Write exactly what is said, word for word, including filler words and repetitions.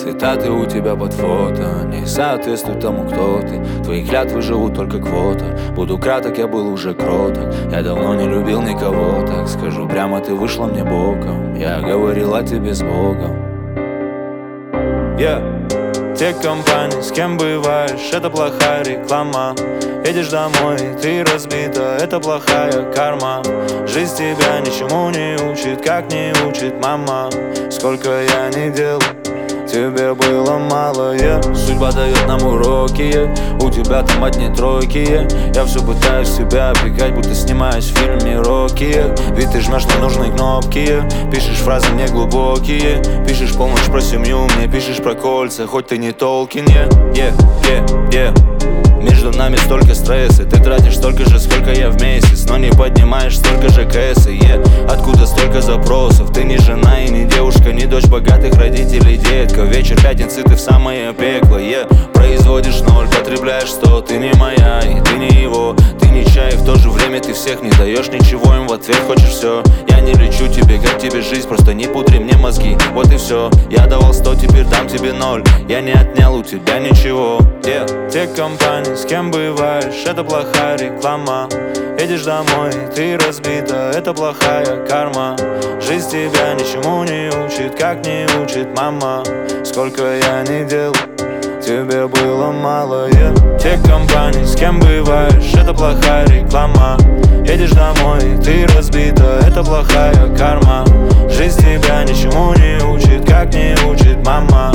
Цитаты у тебя под фото не соответствуют тому, кто ты. Твои клятвы живут только квота. Буду краток, я был уже кроток. Я давно не любил никого, так скажу прямо, ты вышла мне боком. Я говорил о тебе с Богом. Yeah. Те компании, с кем бываешь, это плохая реклама. Едешь домой, ты разбита, это плохая карма. Жизнь тебя ничему не учит, как не учит мама. Сколько я не делал, тебе было мало, yeah. Судьба дает нам уроки, yeah. У тебя там одни тройки, yeah. Я все пытаюсь себя опекать, будто снимаюсь в фильме Рокки, yeah. Ведь ты жмешь на нужные кнопки, yeah. Пишешь фразы мне глубокие, yeah. Пишешь полночь про семью, мне пишешь про кольца, хоть ты не Толкин, yeah. Yeah, yeah, yeah. Между нами столько стресса, ты тратишь столько же, сколько я в месяц, но не поднимаешь столько же кэса, yeah. Откуда столько запросов? Ты не жена и не девушка, не дочь богатых родителей, детка. Вечер пятницы, ты в самое пекло, yeah. Производишь ноль, потребляешь сто. Ты не моя, и ты не его. Ты не чай, в то же время ты всех не даешь ничего, им в ответ хочешь все. Я не лечу тебе, как тебе жизнь, просто не пудри мне мозги, вот и все. Я давал сто, теперь дам тебе ноль. Я не отнял у тебя ничего, yeah. Те компании, с кем бываешь, это плохая реклама. Едешь домой, ты разбита, это плохая карма. Жизнь тебя ничему не учит, как не учит мама. Сколько я не делал, тебе было мало, yeah. Те компании, с кем бываешь, это плохая реклама. Едешь домой, ты разбита, это плохая карма. Жизнь тебя ничему не учит, как не учит мама.